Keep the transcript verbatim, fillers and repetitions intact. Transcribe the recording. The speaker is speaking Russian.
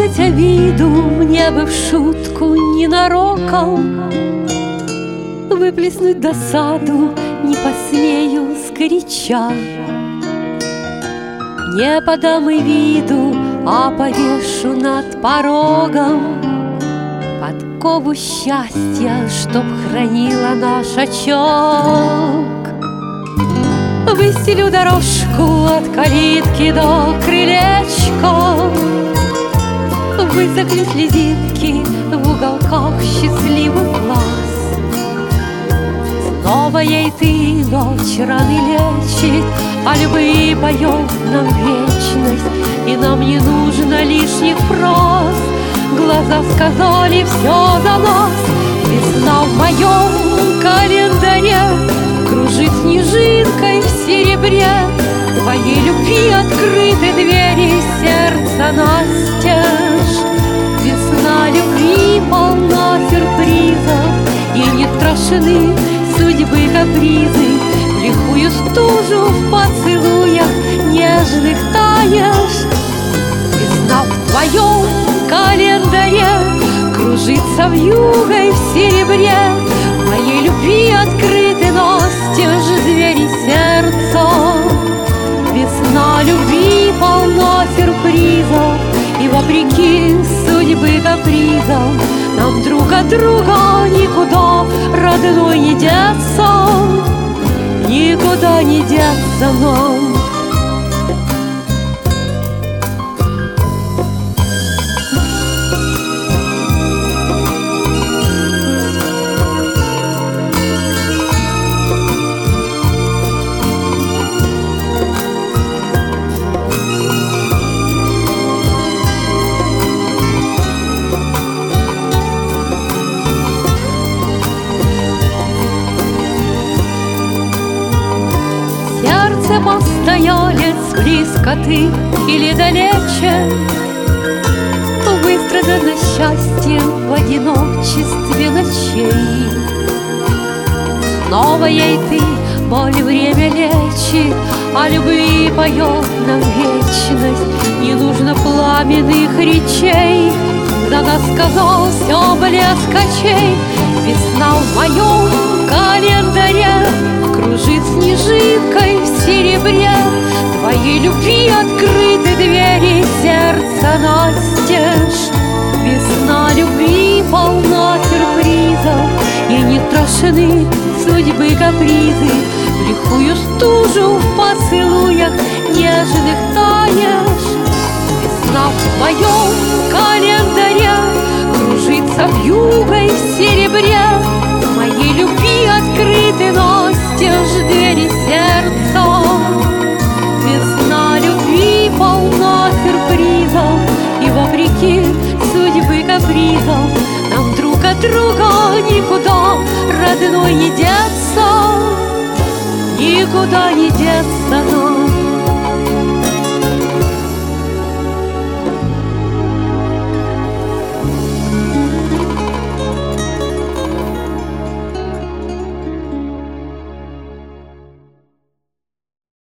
быть обиду, мне бы в шутку ненароком выплеснуть досаду не посмею сгоряча. Не подам и виду, а повешу над порогом подкову счастья, чтоб хранила наш очаг. Выстелю дорожку от калитки до крылечка, высохли слезинки в уголках счастливых глаз. Снова ей ты ночь раны лечит, а любви поет нам вечность, и нам не нужно лишних фраз. Глаза сказали все за нас. Весна в моем календаре кружит снежинкой в серебре. Твоей любви открыты двери сердца настежь. Весна любви полна сюрпризов, и не страшны судьбы капризы. В лихую стужу в поцелуях нежных таешь. Весна в твоем календаре кружится вьюгой в серебре. Моей любви открыты настежь двери сердца. Весна любви полна сюрпризов, и вопреки судьбы капризам нам друг от друга никуда, родной, не деться. Никуда не деться нам. Постоялец, близко ты или далече, выстрадано счастье в одиночестве ночей. Снова ей ты боль время лечит, а любви поет нам вечность. Не нужно пламенных речей, за нас сказал все блеск очей. Весна в моем календаре кружит снежинкой в серебре. Твоей любви открыты двери сердца настежь. Весна любви полна сюрпризов, и не страшны судьбы капризы. В лихую стужу в поцелуях нежных таешь. Весна в моем календаре кружится вьюгой в серебре. Моей любви открыты настежь двери сердца. Весна любви полна сюрпризов, и вопреки судьбы капризам нам друг от друга никуда, родной, не деться. Никуда не деться нам.